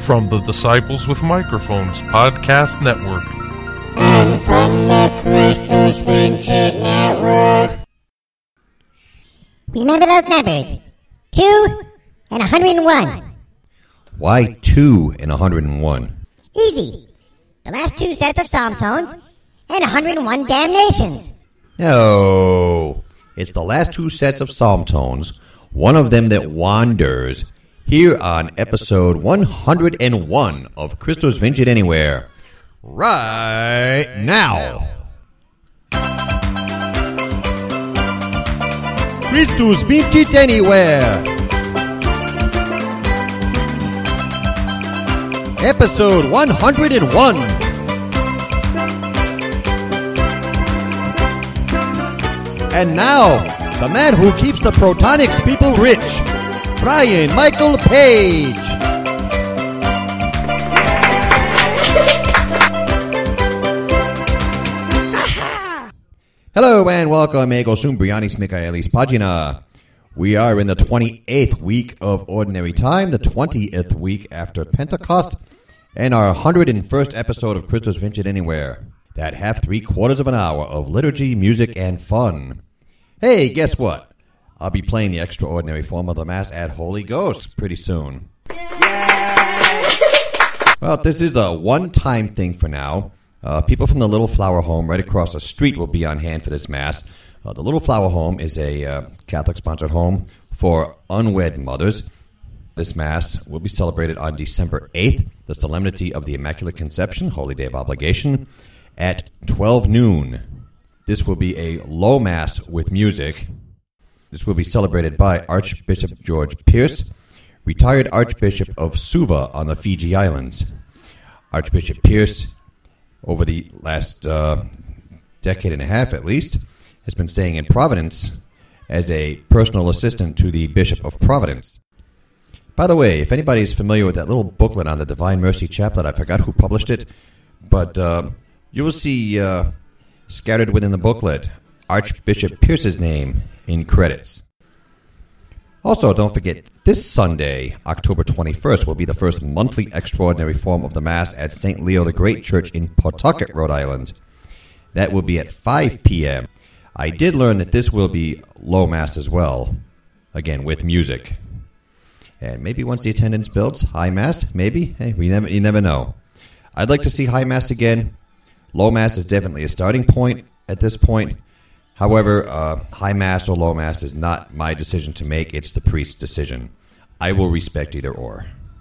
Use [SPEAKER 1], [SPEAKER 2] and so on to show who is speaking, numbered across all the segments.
[SPEAKER 1] from the Disciples with Microphones Podcast Network.
[SPEAKER 2] And from the Christus Vintage Network.
[SPEAKER 3] Remember those numbers, 2 and 101.
[SPEAKER 4] Why 2 and 101?
[SPEAKER 3] Easy. The last two sets of psalm tones and 101 damnations.
[SPEAKER 4] No, it's the last two sets of psalm tones, one of them that wanders, here on episode 101 of Christus Vincit Anywhere, right now. Christus Vincit Anywhere, episode 101. And now, the man who keeps the Protonics people rich, Brian Michael Page. Hello and welcome, Ego Sumbrianis Michaelis Pagina. We are in the 28th week of Ordinary Time, the 20th week after Pentecost, and our 101st episode of Christus Vincit Anywhere. That half 3/4 of an hour of liturgy, music, and fun. Hey, guess what? I'll be playing the extraordinary form of the Mass at Holy Ghost pretty soon. Well, this is a one-time thing for now. People from the Little Flower Home right across the street will be on hand for this Mass. The Little Flower Home is a Catholic-sponsored home for unwed mothers. This Mass will be celebrated on December 8th, the Solemnity of the Immaculate Conception, Holy Day of Obligation, at 12 noon. This will be a low Mass with music. This will be celebrated by Archbishop George Pierce, retired Archbishop of Suva on the Fiji Islands. Archbishop Pierce, over the last decade and a half at least, has been staying in Providence as a personal assistant to the Bishop of Providence. By the way, if anybody is familiar with that little booklet on the Divine Mercy Chaplet, I forgot who published it, but you will see scattered within the booklet Archbishop Pierce's name in credits. Also, don't forget, this Sunday, October 21st, will be the first monthly extraordinary form of the Mass at St. Leo the Great Church in Pawtucket, Rhode Island. That will be at 5 p.m. I did learn that this will be low Mass as well, again, with music. And maybe once the attendance builds, high Mass, maybe? Hey, you never know. I'd like to see high Mass again. Low Mass is definitely a starting point at this point. However, high Mass or low Mass is not my decision to make. It's the priest's decision. I will respect either or.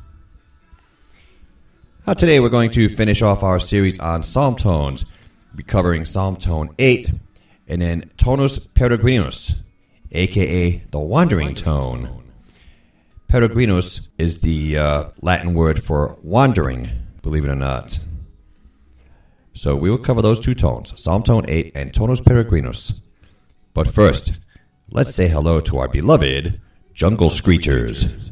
[SPEAKER 4] Now, today we're going to finish off our series on Psalm tones, covering Psalm tone 8, and then Tonus Peregrinus, a.k.a. the wandering tone. Peregrinus is the Latin word for wandering, believe it or not. So we will cover those two tones, Psalm tone 8 and Tonus Peregrinus. But first, let's say hello to our beloved Jungle Screechers.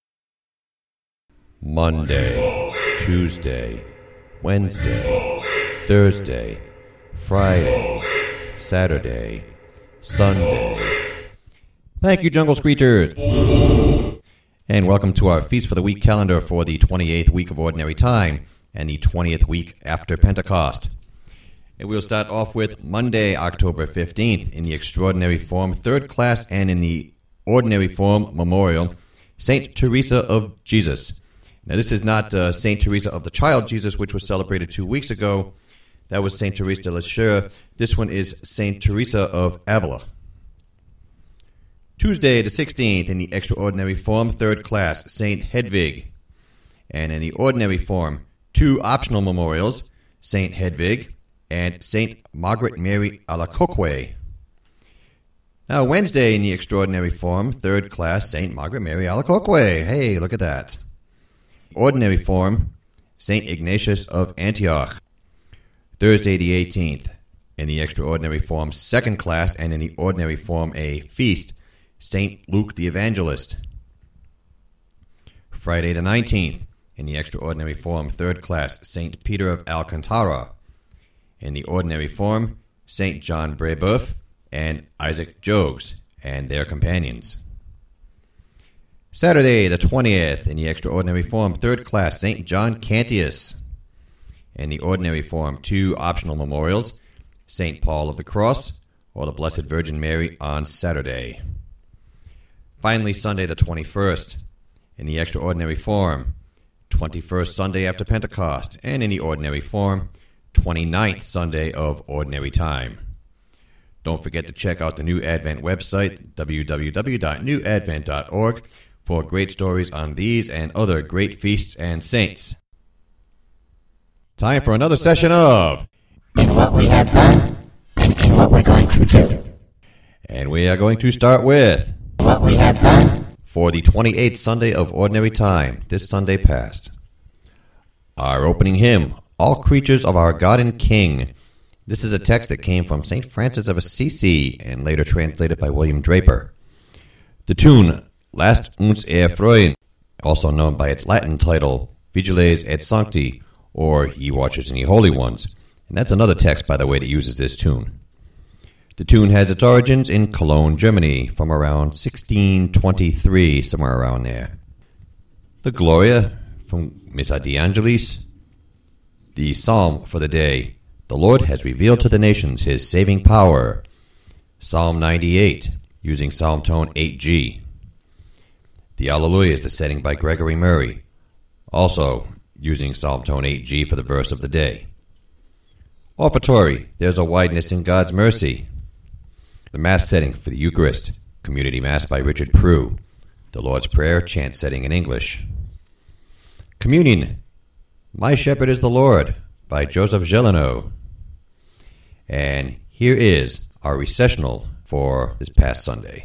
[SPEAKER 4] Monday, Tuesday, Wednesday, Thursday, Friday, Saturday, Sunday. Thank you, Jungle Screechers. And welcome to our Feast for the Week calendar for the 28th week of Ordinary Time and the 20th week after Pentecost. And we'll start off with Monday, October 15th, in the Extraordinary Form, Third Class, and in the Ordinary Form, Memorial, St. Teresa of Jesus. Now, this is not St. Teresa of the Child Jesus, which was celebrated 2 weeks ago. That was St. Therese de Lisieux. This one is St. Teresa of Avila. Tuesday, the 16th, in the Extraordinary Form, Third Class, St. Hedvig. And in the Ordinary Form, two optional memorials, St. Hedvig and St. Margaret Mary Alacoque. Now, Wednesday in the Extraordinary Form, Third Class, St. Margaret Mary Alacoque. Hey, look at that. Ordinary Form, St. Ignatius of Antioch. Thursday the 18th, in the Extraordinary Form, Second Class, and in the Ordinary Form, a feast, St. Luke the Evangelist. Friday the 19th, in the Extraordinary Form, Third Class, St. Peter of Alcantara. In the Ordinary Form, St. John Brebeuf and Isaac Jogues and their companions. Saturday, the 20th, in the extraordinary form, 3rd class, St. John Cantius. In the ordinary form, 2 optional memorials, St. Paul of the Cross or the Blessed Virgin Mary on Saturday. Finally, Sunday, the 21st, in the extraordinary form, 21st Sunday after Pentecost, and in the ordinary form, 29th Sunday of Ordinary Time. Don't forget to check out the New Advent website, www.newadvent.org, for great stories on these and other great feasts and saints. Time for another session of
[SPEAKER 2] In What We Have Done and in What We're Going to Do.
[SPEAKER 4] And we are going to start with
[SPEAKER 2] What We Have Done
[SPEAKER 4] for the 28th Sunday of Ordinary Time, this Sunday past. Our opening hymn, All Creatures of Our God and King. This is a text that came from St. Francis of Assisi and later translated by William Draper. The tune, Lasst uns erfreuen, also known by its Latin title, Vigiles et Sancti, or Ye Watchers and Ye Holy Ones. And that's another text, by the way, that uses this tune. The tune has its origins in Cologne, Germany, from around 1623, somewhere around there. The Gloria from Missa de Angelis. The Psalm for the day, The Lord has revealed to the nations His saving power. Psalm 98, using Psalm tone 8G. The Alleluia is the setting by Gregory Murray, also using Psalm tone 8G for the verse of the day. Offertory, There's a Wideness in God's Mercy. The Mass setting for the Eucharist, Community Mass by Richard Prue. The Lord's Prayer, chant setting in English. Communion, My Shepherd is the Lord, by Joseph Gelano. And here is our recessional for this past Sunday.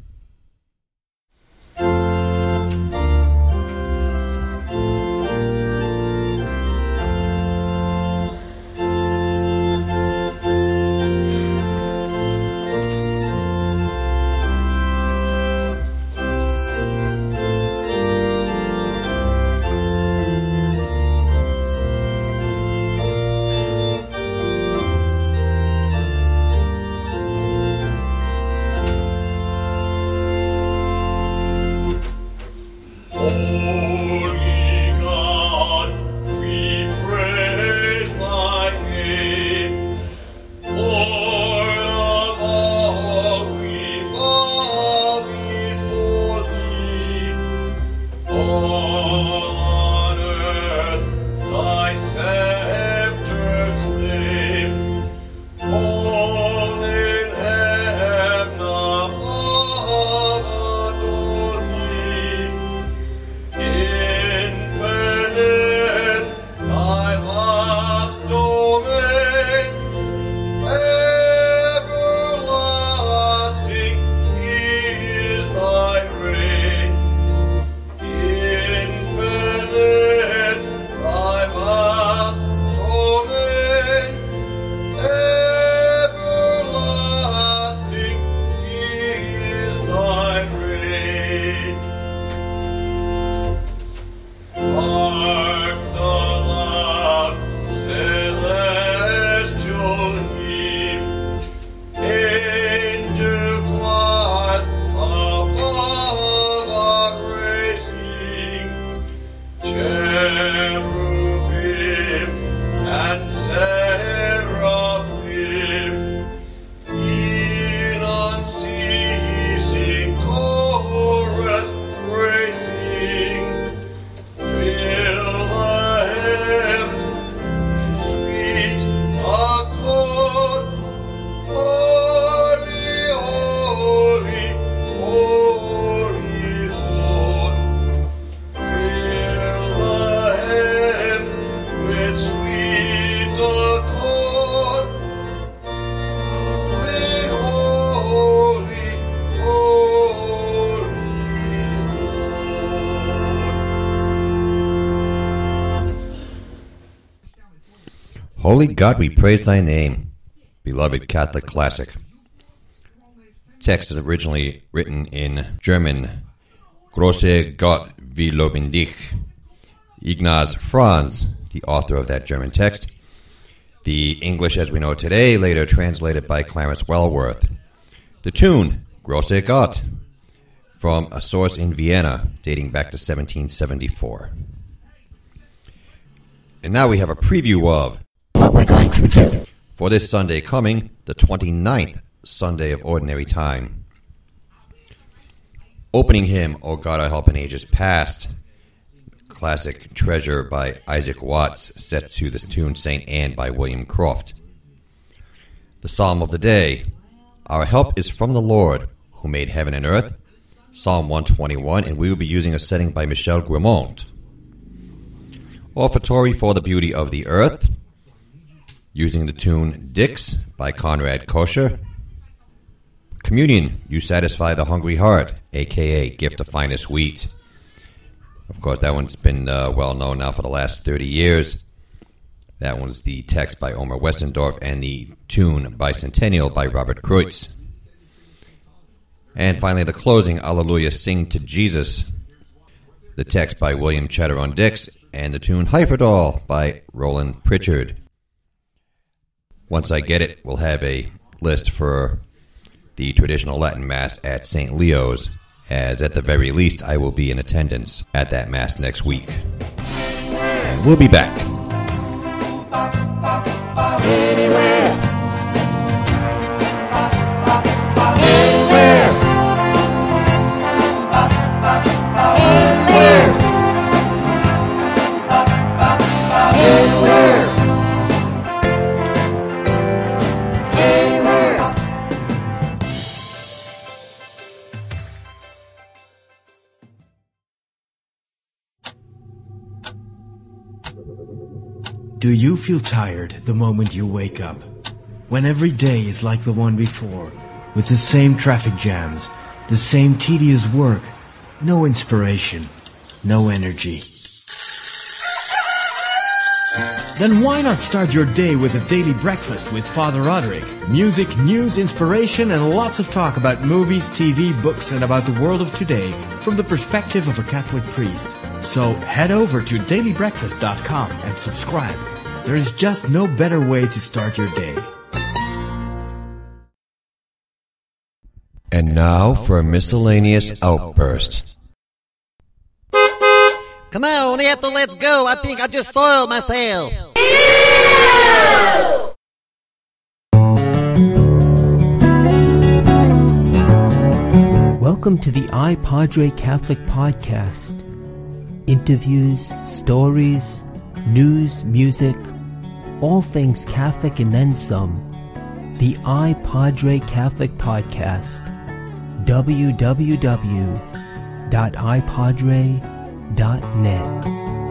[SPEAKER 4] Holy God, we praise thy name, beloved Catholic classic. Text is originally written in German. Große Gott, wie loben dich. Ignaz Franz, the author of that German text. The English as we know today, later translated by Clarence Wellworth. The tune, Große Gott. from a source in Vienna dating back to 1774. And now we have a preview of
[SPEAKER 2] what we're going to do.
[SPEAKER 4] for this Sunday coming, the 29th Sunday of Ordinary Time. Opening hymn, O God, our help in ages past. Classic Treasure by Isaac Watts, set to the tune St. Anne by William Croft. The Psalm of the Day, Our help is from the Lord, who made heaven and earth. Psalm 121, and we will be using a setting by Michel Guimont. Offertory for the Beauty of the Earth, using the tune Dix by Conrad Kosher. Communion, You Satisfy the Hungry Heart, a.k.a. Gift of Finest Wheat. Of course, that one's been well known now for the last 30 years. That one's the text by Omer Westendorf and the tune Bicentennial by Robert Kreutz. And finally, the closing, Alleluia, Sing to Jesus. The text by William Chatteron Dix and the tune Heiferdal by Roland Pritchard. Once I get it, we'll have a list for the traditional Latin Mass at St. Leo's, as at the very least I will be in attendance at that Mass next week. And we'll be back.
[SPEAKER 2] Anywhere.
[SPEAKER 5] Do you feel tired the moment you wake up? When every day is like the one before, with the same traffic jams, the same tedious work, no inspiration, no energy. Then why not start your day with a daily breakfast with Father Roderick? Music, news, inspiration, and lots of talk about movies, TV, books, and about the world of today from the perspective of a Catholic priest. So head over to dailybreakfast.com and subscribe. There is just no better way to start your day.
[SPEAKER 4] And now for a miscellaneous outburst.
[SPEAKER 6] Come on, Ethel, let's go. I think I just soiled myself.
[SPEAKER 7] Welcome to the iPadre Catholic Podcast. Interviews, stories, news, music, all things Catholic and then some. The iPadre Catholic Podcast. www.ipadre.net.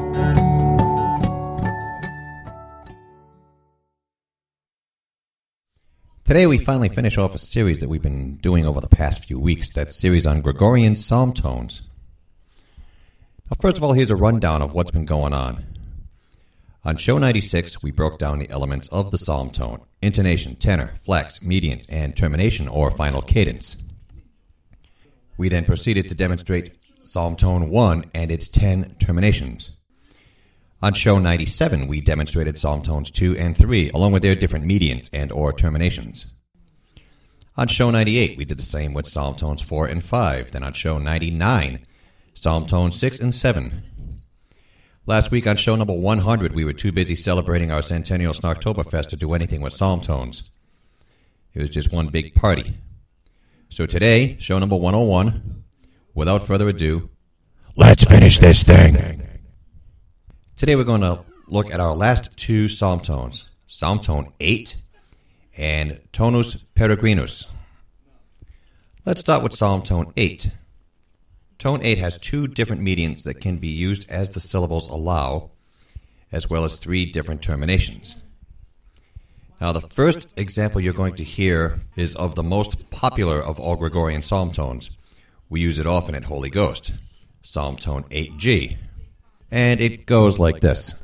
[SPEAKER 4] Today we finally finish off a series that we've been doing over the past few weeks, that series on Gregorian psalm tones. Now, first of all, here's a rundown of what's been going on. On show 96, we broke down the elements of the psalm tone: intonation, tenor, flex, median, and termination or final cadence. We then proceeded to demonstrate psalm tone 1 and its 10 terminations. On show 97, we demonstrated psalm tones 2 and 3, along with their different medians and or terminations. On show 98, we did the same with psalm tones 4 and 5. Then on show 99, psalm tones 6 and 7. Last week on show number 100, we were too busy celebrating our centennial Snarktoberfest to do anything with psalm tones. It was just one big party. So today, show number 101, without further ado,
[SPEAKER 8] let's finish this thing.
[SPEAKER 4] Today we're going to look at our last two psalm tones, Psalm Tone 8 and Tonus Peregrinus. Let's start with Psalm Tone 8. Tone 8 has two different medians that can be used as the syllables allow, as well as three different terminations. Now, the first example you're going to hear is of the most popular of all Gregorian psalm tones. We use it often at Holy Ghost, Psalm Tone 8G. And it goes like this.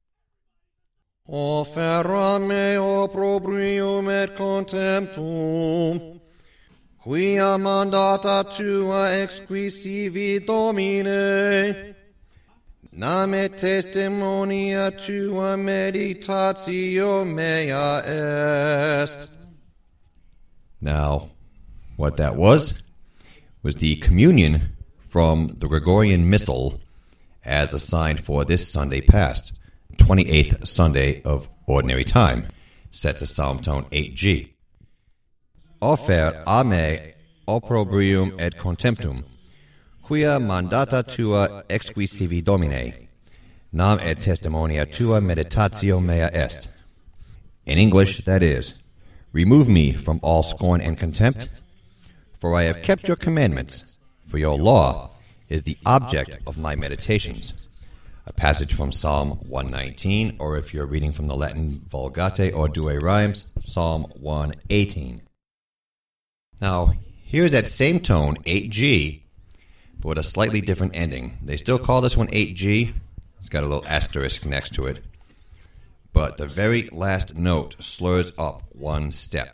[SPEAKER 4] Offera me opprobrium et contemptum, quia mandata tua exquisivi Domine, name testimonia tua meditatio mea est. Now, what that was was the communion from the Gregorian Missal as assigned for this Sunday past, 28th Sunday of Ordinary Time, set to Psalm tone 8G. Offer a me opprobrium et contemptum, quia mandata tua exquisivi Domine, nam et testimonia tua meditatio mea est. In English, that is, remove me from all scorn and contempt, for I have kept your commandments, for your law is the object of my meditations. A passage from Psalm 119, or if you're reading from the Latin Vulgate or Douay Rhymes, Psalm 118. Now, here's that same tone, 8G, but with a slightly different ending. They still call this one 8G. It's got a little asterisk next to it. But the very last note slurs up one step.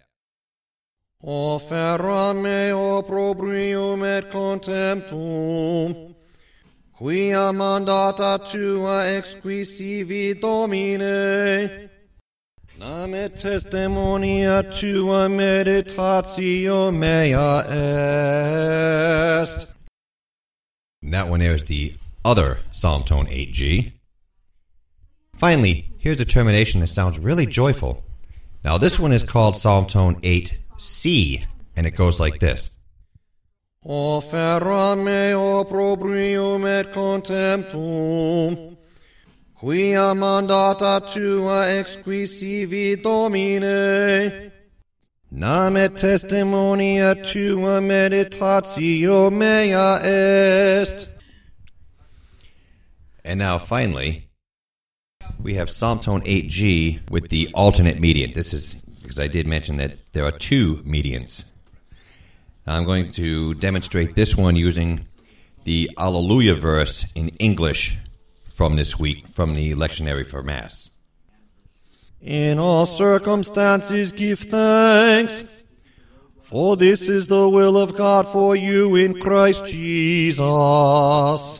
[SPEAKER 4] Offer me opprobrium et contemptum, quia mandata tua exquisivi Domine, nam et testimonia tua meditatio mea est. And that one there is the other Psalm tone 8G. Finally, here's a termination that sounds really joyful. Now this one is called Psalm tone 8C, and it goes like this. Offer me opprobrium et contemptum, quia mandata tua exquisivi Domine, nam et testimonia tua meditatio mea est. And now finally, we have Psalm tone 8G with the alternate mediant. This is because I did mention that there are two mediants. I'm going to demonstrate this one using the Alleluia verse in English from this week, from the lectionary for Mass. In all circumstances give thanks, for this is the will of God for you in Christ Jesus.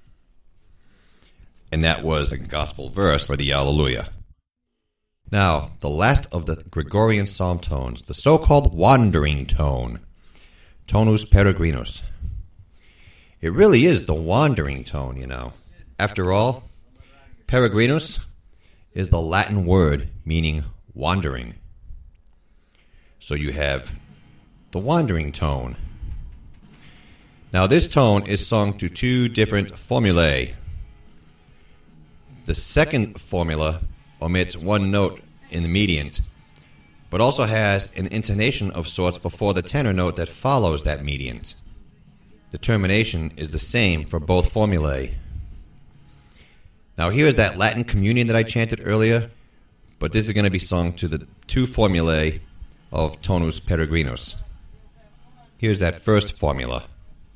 [SPEAKER 4] And that was a gospel verse for the Alleluia. Now, the last of the Gregorian psalm tones, the so-called wandering tone, tonus peregrinus. It really is the wandering tone, you know. After all, peregrinus is the Latin word meaning wandering. So you have the wandering tone. Now, this tone is sung to two different formulae. The second formula omits one note in the mediant, but also has an intonation of sorts before the tenor note that follows that mediant. The termination is the same for both formulae. Now here is that Latin communion that I chanted earlier, but this is going to be sung to the two formulae of tonus peregrinus. Here's that first formula.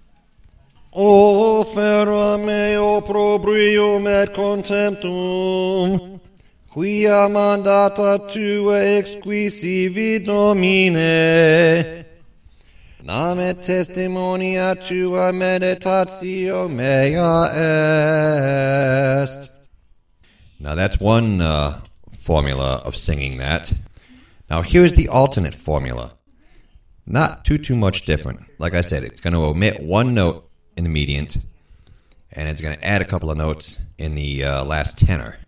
[SPEAKER 4] Offer me opprobrium et contemptum, quia mandata tua exquisivi Domine, nam et testimonia tua meditatio mea est. Now that's one formula of singing that. Now here's the alternate formula. Not too much different. Like I said, it's going to omit one note in the mediant, and it's going to add a couple of notes in the last tenor.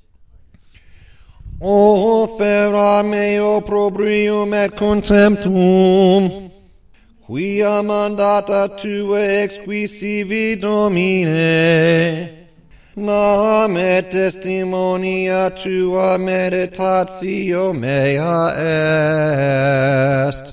[SPEAKER 4] Offer me opprobrium et contemptum, quia mandata tua exquisivi Domine, nam et testimonia tua meditatio mea est.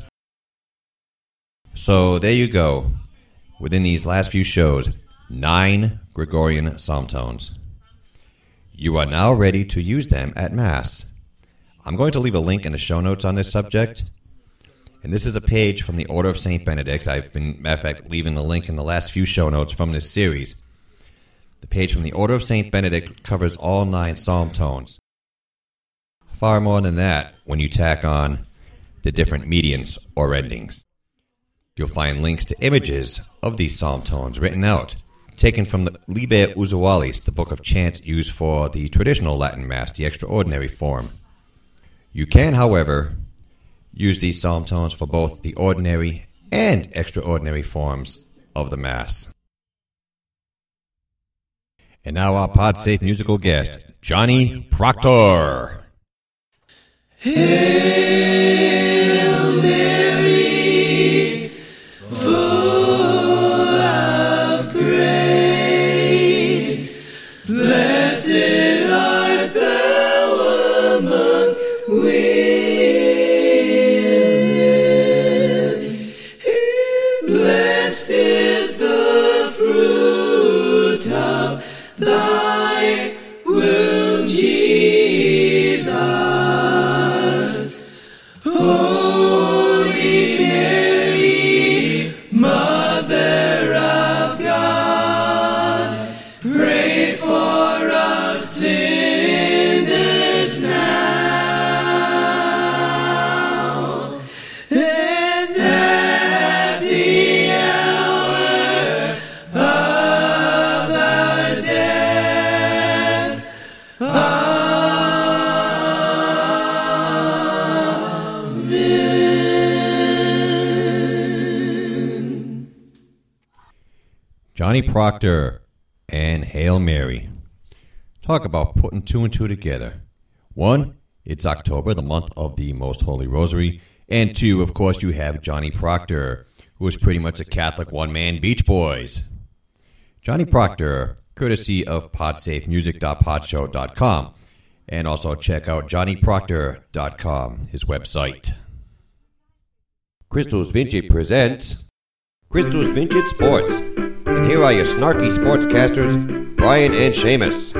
[SPEAKER 4] So there you go. Within these last few shows, 9 Gregorian psalm tones. You are now ready to use them at Mass. I'm going to leave a link in the show notes on this subject. And this is a page from the Order of St. Benedict. I've been, matter of fact, leaving the link in the last few show notes from this series. The page from the Order of St. Benedict covers all 9 psalm tones. Far more than that when you tack on the different mediants or endings. You'll find links to images of these psalm tones written out, taken from the Liber Usualis, the book of chants used for the traditional Latin Mass, the extraordinary form. You can, however, use these psalm tones for both the ordinary and extraordinary forms of the Mass. And now our PodSafe musical guest, Johnny Proctor.
[SPEAKER 9] Hail Mary, full of grace, blessed art thou among women, blessed is the fruit of thy womb, Jesus. Holy Mary, Mother of God, pray for us sinners now and at the hour of our death.
[SPEAKER 4] Johnny Proctor and Hail Mary. Talk about putting two and two together. One, it's October, the month of the Most Holy Rosary. And two, of course, you have Johnny Proctor, who is pretty much a Catholic one-man Beach Boys. Johnny Proctor, courtesy of podsafemusic.podshow.com. And also check out johnnyproctor.com, his website.
[SPEAKER 10] Crystal's Vintage presents Crystal's Vintage Sports. And here are your snarky sportscasters, Brian and Seamus.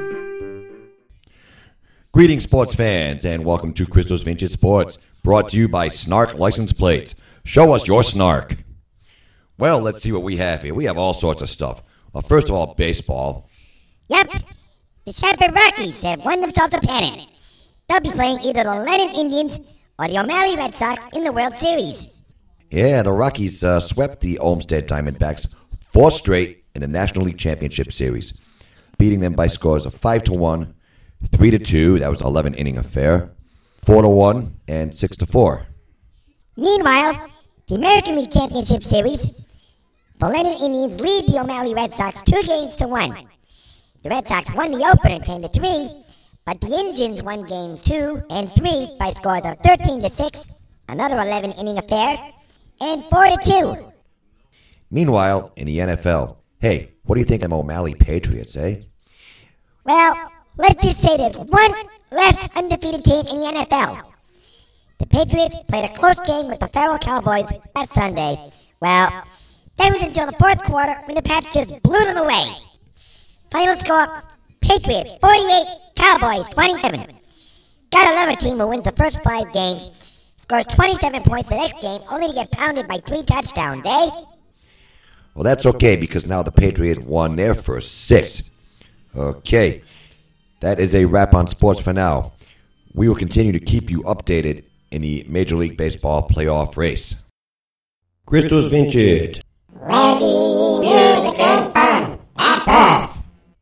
[SPEAKER 10] Greetings, sports fans, and welcome to Crystal's Vintage Sports, brought to you by Snark License Plates. Show us your snark. Well, let's see what we have here. We have all sorts of stuff. Well, first of all, baseball.
[SPEAKER 3] Yep, the Stamford Rockies have won themselves a pennant. They'll be playing either the Lennon Indians or the O'Malley Red Sox in the World Series.
[SPEAKER 10] Yeah, the Rockies swept the Olmsted Diamondbacks 4 straight in the National League Championship Series, beating them by scores of 5-1, 3-2, that was an 11-inning affair, 4-1, and 6-4.
[SPEAKER 3] Meanwhile, the American League Championship Series, the Lennon Indians lead the O'Malley Red Sox 2-1. The Red Sox won the opener 10-3, but the Indians won games 2 and 3 by scores of 13-6, another 11-inning affair, and 4-2.
[SPEAKER 10] Meanwhile, in the NFL, hey, what do you think of O'Malley Patriots, eh?
[SPEAKER 3] Well, let's just say there's one less undefeated team in the NFL. The Patriots played a close game with the Farrell Cowboys last Sunday. Well, that was until the fourth quarter when the Pats just blew them away. Final score, Patriots 48, Cowboys 27. Gotta love a team who wins the first 5 games, scores 27 points the next game, only to get pounded by 3 touchdowns, eh?
[SPEAKER 10] Well, that's okay, because now the Patriots won their first 6. Okay, that is a wrap on sports for now. We will continue to keep you updated in the Major League Baseball playoff race. Crystal's Vintage.
[SPEAKER 2] Rowdy music and fun. That's us.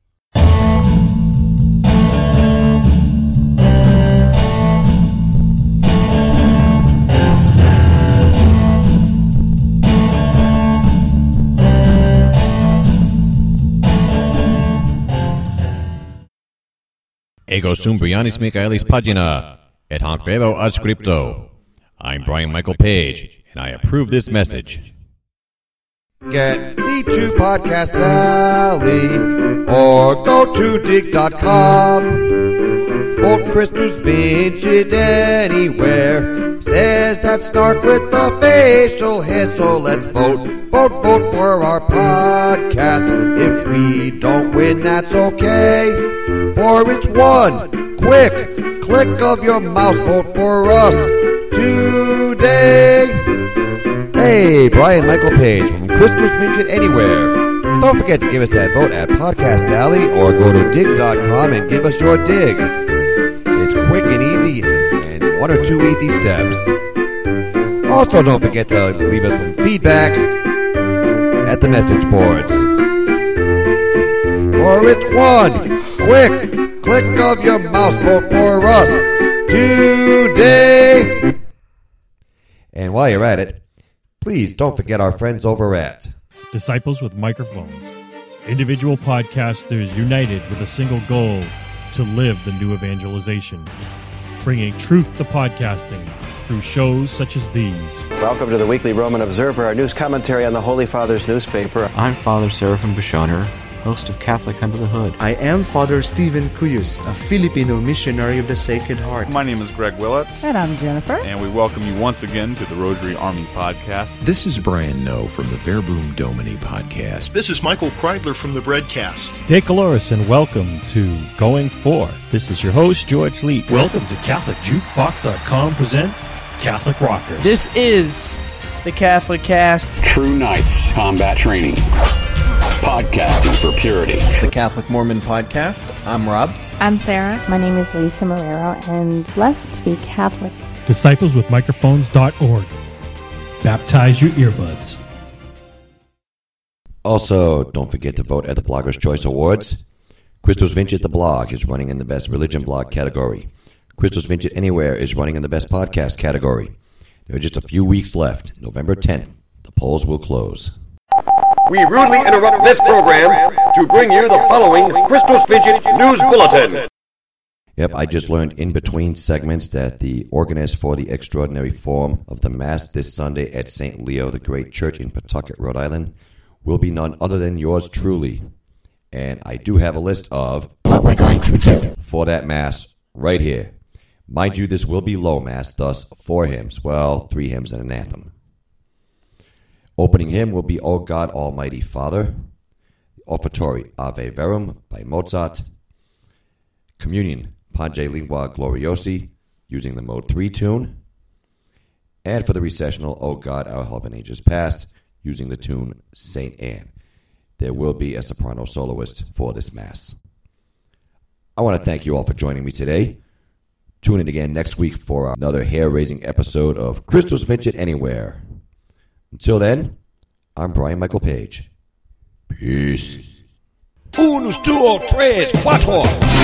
[SPEAKER 4] Ego sum Brianis Michaelis Pagina, et hanc vero adscripto. I'm Brian Michael Page, and I approve this message.
[SPEAKER 10] Get the True Podcast Alley, or go to dig.com. Vote Crystal's Vintage anywhere. Says that snark with the facial hair, so let's vote for our podcast. If we don't win, that's okay, for it's one quick click of your mouse. Vote for us today. Hey, Brian Michael Page from Crystal's Vintage Anywhere. Don't forget to give us that vote at Podcast Alley or go to dig.com and give us your dig. It's quick and easy and 1 or 2 easy steps. Also, don't forget to leave us some feedback at the message boards. For it's one quick click of your mouse. Vote for us today. And while you're at it,
[SPEAKER 4] please don't forget our friends over at
[SPEAKER 11] Disciples with Microphones. Individual podcasters united with a single goal to live the new evangelization, bringing truth to podcasting through shows such as these.
[SPEAKER 12] Welcome to the Weekly Roman Observer, our news commentary on the Holy Father's newspaper.
[SPEAKER 13] I'm Father Seraphim Bishoner, host of Catholic Under the Hood.
[SPEAKER 14] I am Father Stephen Cuyus, a Filipino missionary of the Sacred Heart.
[SPEAKER 15] My name is Greg Willett.
[SPEAKER 16] And I'm Jennifer.
[SPEAKER 15] And we welcome you once again to the Rosary Army Podcast.
[SPEAKER 17] This is Brian Noe from the Verbum Domini Podcast.
[SPEAKER 18] This is Michael Kreidler from the Breadcast.
[SPEAKER 11] Dave Caloris, and welcome to Going For. This is your host, George Leet.
[SPEAKER 19] Welcome to CatholicJukebox.com presents Catholic Rockers.
[SPEAKER 20] This is the Catholic Cast.
[SPEAKER 21] True Knights Combat Training. Podcasting for Purity.
[SPEAKER 22] The Catholic Mormon Podcast. I'm Rob.
[SPEAKER 23] I'm Sarah.
[SPEAKER 24] My name is Lisa Marrero, and blessed to be Catholic.
[SPEAKER 11] DisciplesWithMicrophones.org. Baptize your earbuds.
[SPEAKER 4] Also, don't forget to vote at the Blogger's Choice Awards. Christos Vincit the blog is running in the Best Religion blog category. Christos Vincit Anywhere is running in the Best Podcast category. There are just a few weeks left. November 10th, the polls will close.
[SPEAKER 10] We rudely interrupt this program to bring you the following Christos Vincit News Bulletin.
[SPEAKER 4] Yep, I just learned in between segments that the organist for the extraordinary form of the Mass this Sunday at St. Leo the Great Church in Pawtucket, Rhode Island, will be none other than yours truly. And I do have a list of
[SPEAKER 2] what we're going to do
[SPEAKER 4] for that Mass right here. Mind you, this will be low Mass, thus 4 hymns. Well, 3 hymns and an anthem. Opening hymn will be O God Almighty Father. Offertory Ave Verum by Mozart. Communion Pange Lingua Gloriosi using the Mode 3 tune. And for the recessional O God Our Help in Ages Past using the tune Saint Anne. There will be a soprano soloist for this Mass. I want to thank you all for joining me today. Tune in again next week for another hair-raising episode of Christos Vincit Anywhere. Until then, I'm Brian Michael Page. Peace.
[SPEAKER 10] Unus, duo, tres, cuatro.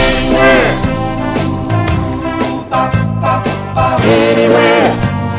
[SPEAKER 2] Anywhere.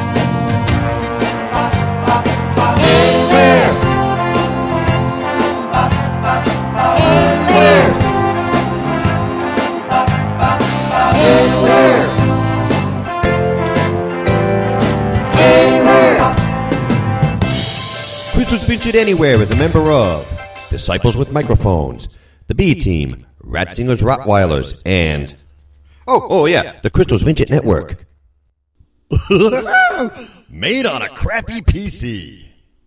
[SPEAKER 4] Christos Vincit Anywhere is a member of Disciples with Microphones, the B Team, Ratsingers Rottweilers, and the Christos Vincit Network.
[SPEAKER 10] Made on a crappy PC.